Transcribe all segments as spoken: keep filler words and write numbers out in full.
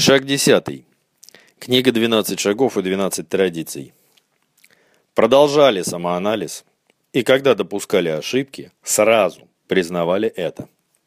Шаг десятый. Книга «двенадцать шагов и двенадцать традиций». Продолжали самоанализ, и когда допускали ошибки, сразу признавали это.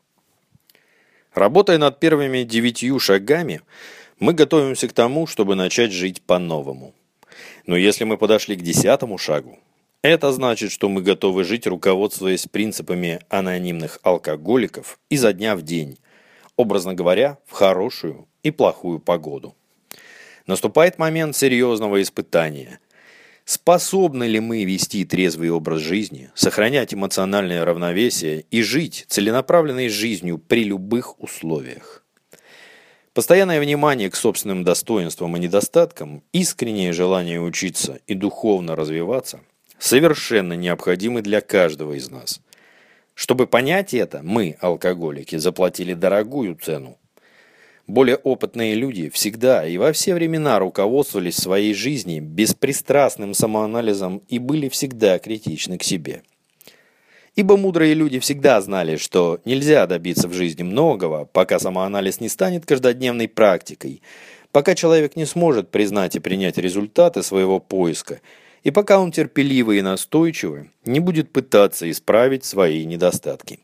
Работая над первыми девятью шагами, мы готовимся к тому, чтобы начать жить по-новому. Но если мы подошли к десятому шагу, это значит, что мы готовы жить, руководствуясь принципами анонимных алкоголиков изо дня в день, образно говоря, в хорошую и плохую погоду. Наступает момент серьезного испытания. Способны ли мы вести трезвый образ жизни, сохранять эмоциональное равновесие и жить целенаправленной жизнью при любых условиях? Постоянное внимание к собственным достоинствам и недостаткам, искреннее желание учиться и духовно развиваться совершенно необходимы для каждого из нас. Чтобы понять это, мы, алкоголики, заплатили дорогую цену. Более опытные люди всегда и во все времена руководствовались в своей жизни беспристрастным самоанализом и были всегда критичны к себе. Ибо мудрые люди всегда знали, что нельзя добиться в жизни многого, пока самоанализ не станет каждодневной практикой, пока человек не сможет признать и принять результаты своего поиска, и пока он терпеливо и настойчиво не будет пытаться исправить свои недостатки.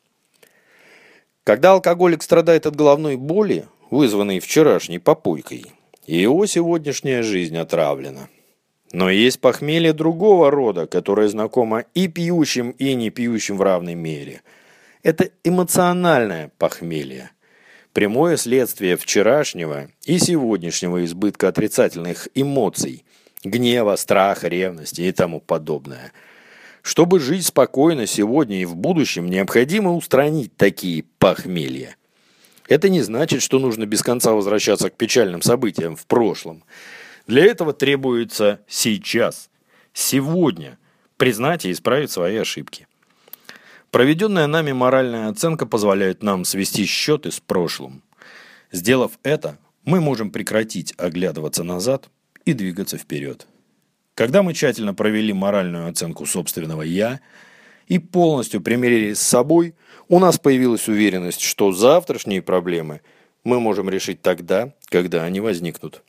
Когда алкоголик страдает от головной боли, вызванной вчерашней попойкой, его сегодняшняя жизнь отравлена. Но есть похмелье другого рода, которое знакомо и пьющим, и не пьющим в равной мере. Это эмоциональное похмелье. Прямое следствие вчерашнего и сегодняшнего избытка отрицательных эмоций, гнева, страха, ревности и тому подобное. Чтобы жить спокойно сегодня и в будущем, необходимо устранить такие похмелья. Это не значит, что нужно без конца возвращаться к печальным событиям в прошлом. Для этого требуется сейчас, сегодня, признать и исправить свои ошибки. Проведенная нами моральная оценка позволяет нам свести счеты с прошлым. Сделав это, мы можем прекратить оглядываться назад и двигаться вперед. Когда мы тщательно провели моральную оценку собственного «я» и полностью примирились с собой, у нас появилась уверенность, что завтрашние проблемы мы можем решить тогда, когда они возникнут.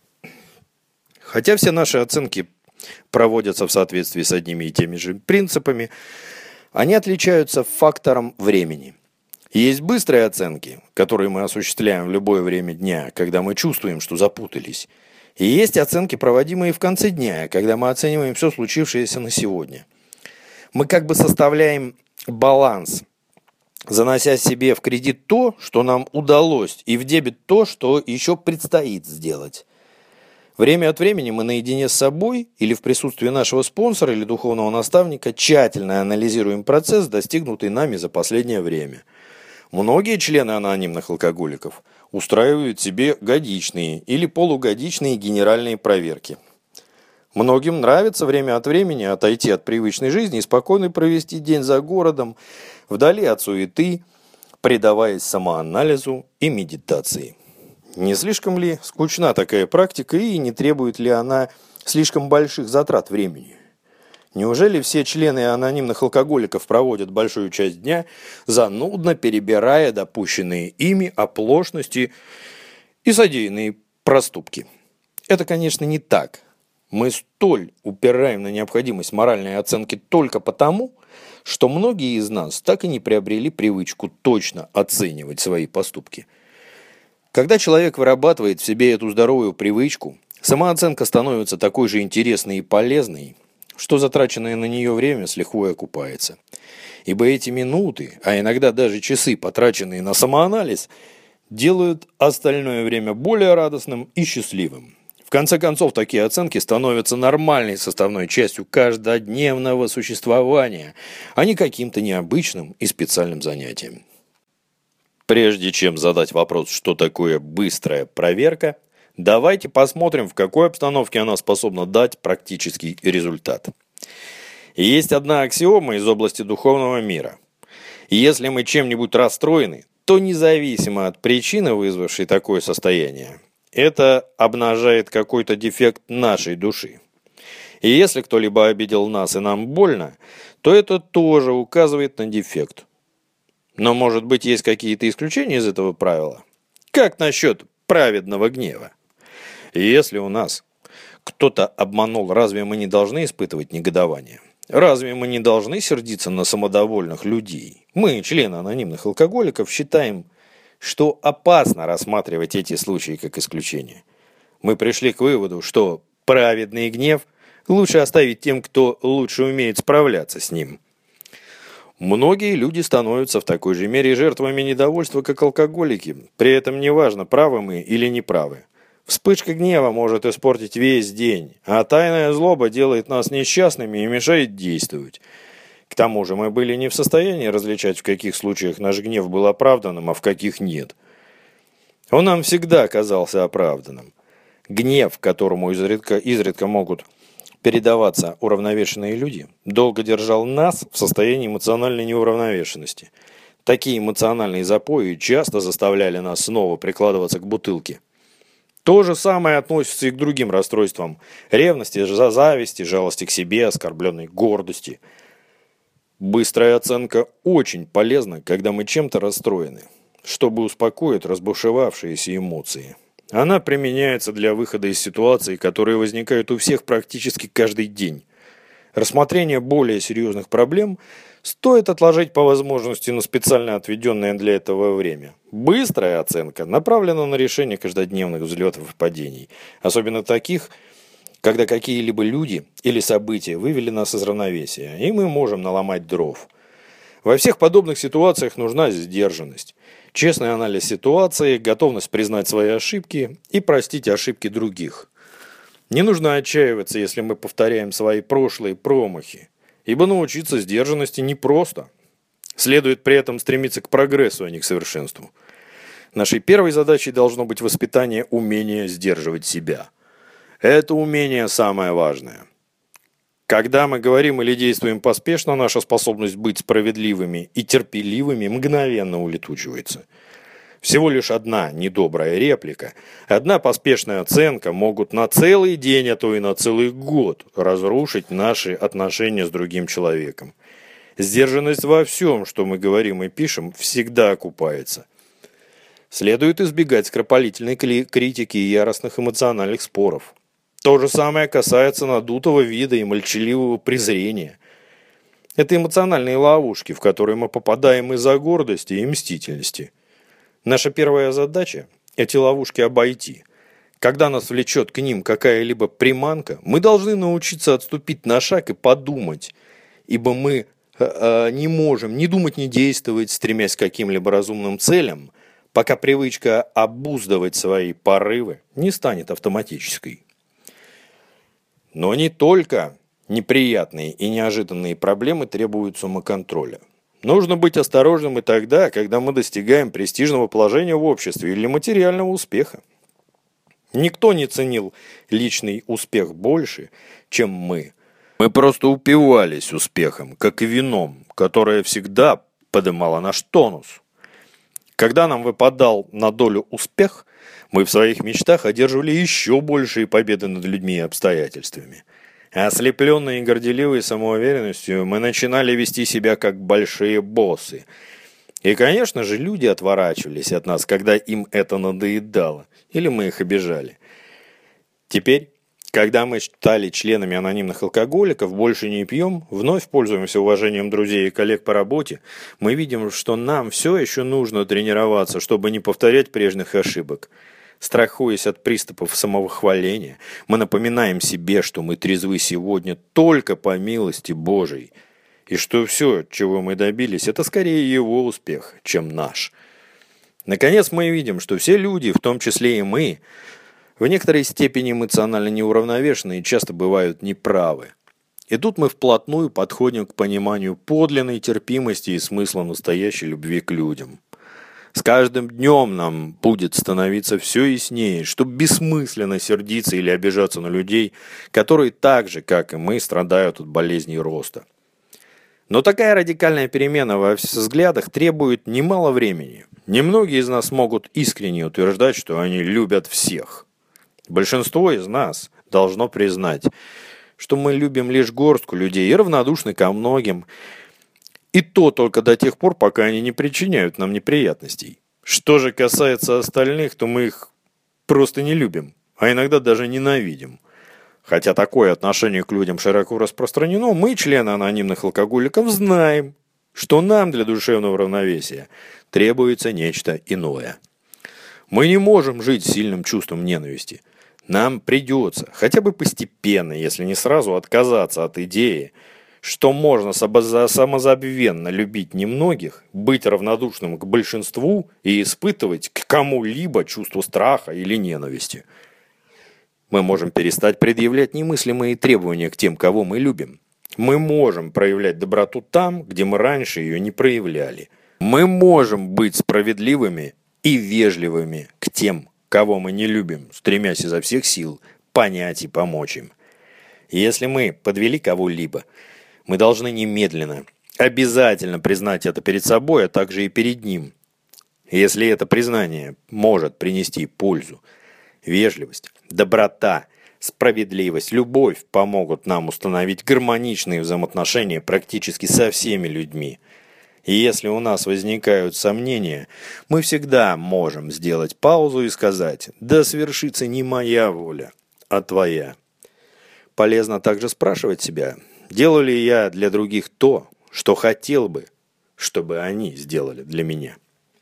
Хотя все наши оценки проводятся в соответствии с одними и теми же принципами, они отличаются фактором времени. Есть быстрые оценки, которые мы осуществляем в любое время дня, когда мы чувствуем, что запутались. И есть оценки, проводимые в конце дня, когда мы оцениваем все случившееся на сегодня. Мы как бы составляем баланс, занося себе в кредит то, что нам удалось, и в дебет то, что еще предстоит сделать. Время от времени мы наедине с собой или в присутствии нашего спонсора или духовного наставника тщательно анализируем процесс, достигнутый нами за последнее время. Многие члены анонимных алкоголиков устраивают себе годичные или полугодичные генеральные проверки. Многим нравится время от времени отойти от привычной жизни и спокойно провести день за городом, вдали от суеты, предаваясь самоанализу и медитации. Не слишком ли скучна такая практика и не требует ли она слишком больших затрат времени? Неужели все члены анонимных алкоголиков проводят большую часть дня, занудно перебирая допущенные ими оплошности и содеянные проступки? Это, конечно, не так. Мы столь упираем на необходимость моральной оценки только потому, что многие из нас так и не приобрели привычку точно оценивать свои поступки. Когда человек вырабатывает в себе эту здоровую привычку, самооценка становится такой же интересной и полезной, что затраченное на нее время с лихвой окупается. Ибо эти минуты, а иногда даже часы, потраченные на самоанализ, делают остальное время более радостным и счастливым. В конце концов, такие оценки становятся нормальной составной частью каждодневного существования, а не каким-то необычным и специальным занятием. Прежде чем задать вопрос, что такое быстрая проверка, давайте посмотрим, в какой обстановке она способна дать практический результат. Есть одна аксиома из области духовного мира. Если мы чем-нибудь расстроены, то независимо от причины, вызвавшей такое состояние, это обнажает какой-то дефект нашей души. И если кто-либо обидел нас и нам больно, то это тоже указывает на дефект. Но, может быть, есть какие-то исключения из этого правила? Как насчет праведного гнева. И если у нас кто-то обманул, разве мы не должны испытывать негодование? Разве мы не должны сердиться на самодовольных людей? Мы, члены анонимных алкоголиков, считаем, что опасно рассматривать эти случаи как исключение. Мы пришли к выводу, что праведный гнев лучше оставить тем, кто лучше умеет справляться с ним. Многие люди становятся в такой же мере жертвами недовольства, как алкоголики. При этом неважно, правы мы или неправы. Вспышка гнева может испортить весь день, а тайная злоба делает нас несчастными и мешает действовать. К тому же мы были не в состоянии различать, в каких случаях наш гнев был оправданным, а в каких нет. Он нам всегда казался оправданным. Гнев, которому изредка, изредка могут передаваться уравновешенные люди, долго держал нас в состоянии эмоциональной неуравновешенности. Такие эмоциональные запои часто заставляли нас снова прикладываться к бутылке. То же самое относится и к другим расстройствам – ревности, зависти, жалости к себе, оскорбленной гордости. Быстрая оценка очень полезна, когда мы чем-то расстроены, чтобы успокоить разбушевавшиеся эмоции. Она применяется для выхода из ситуаций, которые возникают у всех практически каждый день. Рассмотрение более серьезных проблем стоит отложить по возможности на специально отведенное для этого время. Быстрая оценка направлена на решение каждодневных взлетов и падений, особенно таких, когда какие-либо люди или события вывели нас из равновесия, и мы можем наломать дров. Во всех подобных ситуациях нужна сдержанность, честный анализ ситуации, готовность признать свои ошибки и простить ошибки других. Не нужно отчаиваться, если мы повторяем свои прошлые промахи, ибо научиться сдержанности непросто. Следует при этом стремиться к прогрессу, а не к совершенству. Нашей первой задачей должно быть воспитание умения сдерживать себя. Это умение самое важное. Когда мы говорим или действуем поспешно, наша способность быть справедливыми и терпеливыми мгновенно улетучивается. Всего лишь одна недобрая реплика, одна поспешная оценка могут на целый день, а то и на целый год разрушить наши отношения с другим человеком. Сдержанность во всем, что мы говорим и пишем, всегда окупается. Следует избегать скоропалительной критики и яростных эмоциональных споров. То же самое касается надутого вида и молчаливого презрения. Это эмоциональные ловушки, в которые мы попадаем из-за гордости и мстительности. Наша первая задача – эти ловушки обойти. Когда нас влечет к ним какая-либо приманка, мы должны научиться отступить на шаг и подумать, ибо мы э, э, не можем ни думать, ни действовать, стремясь к каким-либо разумным целям, пока привычка обуздывать свои порывы не станет автоматической. Но не только неприятные и неожиданные проблемы требуют самоконтроля. Нужно быть осторожным и тогда, когда мы достигаем престижного положения в обществе или материального успеха. Никто не ценил личный успех больше, чем мы. Мы просто упивались успехом, как и вином, которое всегда поднимало наш тонус. Когда нам выпадал на долю успех, мы в своих мечтах одерживали еще большие победы над людьми и обстоятельствами. Ослепленные и горделивой самоуверенностью, мы начинали вести себя как большие боссы. И, конечно же, люди отворачивались от нас, когда им это надоедало, или мы их обижали. Теперь, когда мы стали членами анонимных алкоголиков, больше не пьем, вновь пользуемся уважением друзей и коллег по работе, мы видим, что нам все еще нужно тренироваться, чтобы не повторять прежних ошибок. Страхуясь от приступов самовосхваления, мы напоминаем себе, что мы трезвы сегодня только по милости Божией, и что все, чего мы добились, это скорее его успех, чем наш. Наконец мы видим, что все люди, в том числе и мы, в некоторой степени эмоционально неуравновешены и часто бывают неправы. И тут мы вплотную подходим к пониманию подлинной терпимости и смысла настоящей любви к людям. С каждым днем нам будет становиться все яснее, что бессмысленно сердиться или обижаться на людей, которые так же, как и мы, страдают от болезней роста. Но такая радикальная перемена во взглядах требует немало времени. Немногие из нас могут искренне утверждать, что они любят всех. Большинство из нас должно признать, что мы любим лишь горстку людей и равнодушны ко многим, и то только до тех пор, пока они не причиняют нам неприятностей. Что же касается остальных, то мы их просто не любим, а иногда даже ненавидим. Хотя такое отношение к людям широко распространено, мы, члены анонимных алкоголиков, знаем, что нам для душевного равновесия требуется нечто иное. Мы не можем жить с сильным чувством ненависти. Нам придется, хотя бы постепенно, если не сразу, отказаться от идеи, что можно самозабвенно любить немногих, быть равнодушным к большинству и испытывать к кому-либо чувство страха или ненависти. Мы можем перестать предъявлять немыслимые требования к тем, кого мы любим. Мы можем проявлять доброту там, где мы раньше ее не проявляли. Мы можем быть справедливыми и вежливыми к тем, кого мы не любим, стремясь изо всех сил понять и помочь им. Если мы подвели кого-либо, мы должны немедленно, обязательно признать это перед собой, а также и перед ним. Если это признание может принести пользу, вежливость, доброта, справедливость, любовь помогут нам установить гармоничные взаимоотношения практически со всеми людьми. И если у нас возникают сомнения, мы всегда можем сделать паузу и сказать: «Да свершится не моя воля, а твоя». Полезно также спрашивать себя, делаю ли я для других то, что хотел бы, чтобы они сделали для меня.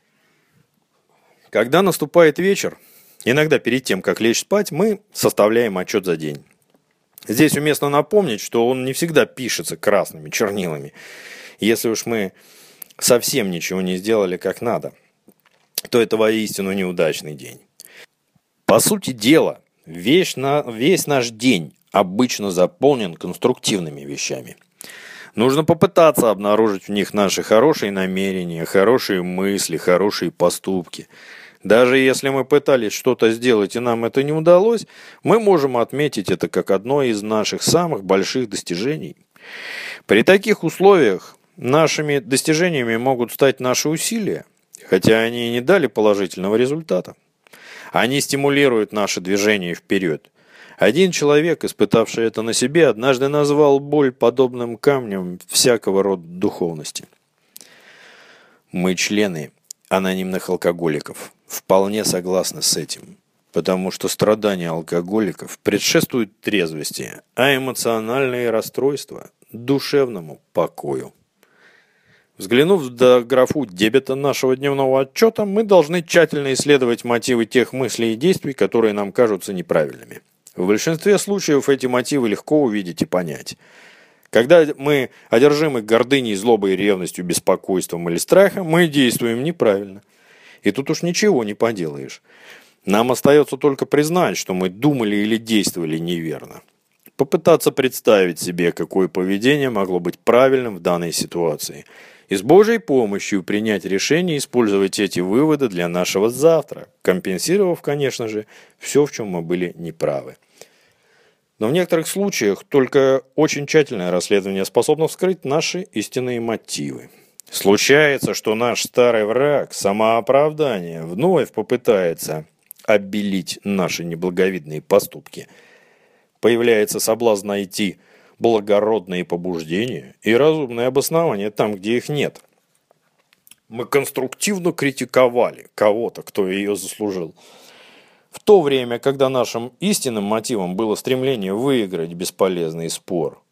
Когда наступает вечер, иногда перед тем, как лечь спать, мы составляем отчет за день. Здесь уместно напомнить, что он не всегда пишется красными чернилами. Если уж мы совсем ничего не сделали как надо, то это воистину неудачный день. По сути дела, весь, на, весь наш день обычно заполнен конструктивными вещами. Нужно попытаться обнаружить в них наши хорошие намерения, хорошие мысли, хорошие поступки. Даже если мы пытались что-то сделать и нам это не удалось, мы можем отметить это как одно из наших самых больших достижений. При таких условиях нашими достижениями могут стать наши усилия, хотя они и не дали положительного результата. Они стимулируют наше движение вперед. Один человек, испытавший это на себе, однажды назвал боль подобным камнем всякого рода духовности. Мы, члены анонимных алкоголиков, вполне согласны с этим, потому что страдания алкоголиков предшествуют трезвости, а эмоциональные расстройства – душевному покою. Взглянув в графу дебета нашего дневного отчета, мы должны тщательно исследовать мотивы тех мыслей и действий, которые нам кажутся неправильными. В большинстве случаев эти мотивы легко увидеть и понять. Когда мы одержимы гордыней, злобой, ревностью, беспокойством или страхом, мы действуем неправильно. И тут уж ничего не поделаешь. Нам остается только признать, что мы думали или действовали неверно. Попытаться представить себе, какое поведение могло быть правильным в данной ситуации. И с Божьей помощью принять решение использовать эти выводы для нашего завтра, компенсировав, конечно же, все, в чем мы были неправы. Но в некоторых случаях только очень тщательное расследование способно вскрыть наши истинные мотивы. Случается, что наш старый враг, самооправдание, вновь попытается обелить наши неблаговидные поступки. Появляется соблазн найти благородные побуждения и разумные обоснования там, где их нет. Мы конструктивно критиковали кого-то, кто ее заслужил. В то время, когда нашим истинным мотивом было стремление выиграть бесполезный спор.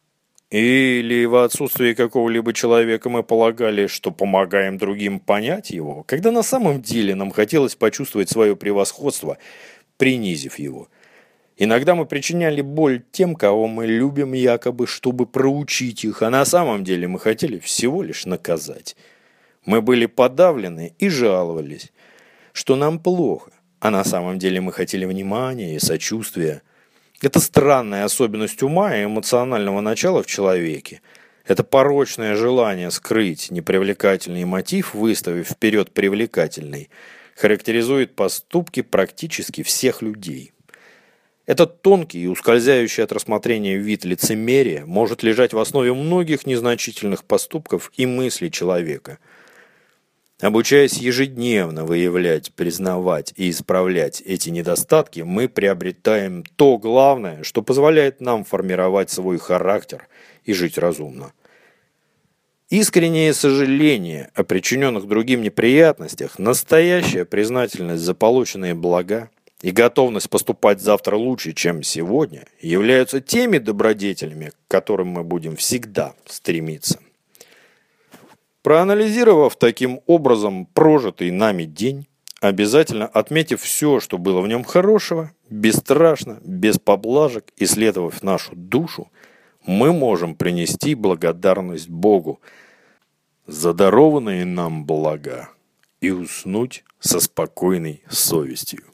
Или в отсутствии какого-либо человека мы полагали, что помогаем другим понять его, когда на самом деле нам хотелось почувствовать свое превосходство, принизив его. Иногда мы причиняли боль тем, кого мы любим якобы, чтобы проучить их, а на самом деле мы хотели всего лишь наказать. Мы были подавлены и жаловались, что нам плохо, а на самом деле мы хотели внимания и сочувствия. Это странная особенность ума и эмоционального начала в человеке. Это порочное желание скрыть непривлекательный мотив, выставив вперед привлекательный, характеризует поступки практически всех людей. Этот тонкий и ускользающий от рассмотрения вид лицемерия может лежать в основе многих незначительных поступков и мыслей человека. Обучаясь ежедневно выявлять, признавать и исправлять эти недостатки, мы приобретаем то главное, что позволяет нам формировать свой характер и жить разумно. Искреннее сожаление о причиненных другим неприятностях, настоящая признательность за полученные блага, и готовность поступать завтра лучше, чем сегодня, являются теми добродетелями, к которым мы будем всегда стремиться. Проанализировав таким образом прожитый нами день, обязательно отметив все, что было в нем хорошего, бесстрашно, без поблажек, исследовав нашу душу, мы можем принести благодарность Богу за дарованные нам блага и уснуть со спокойной совестью.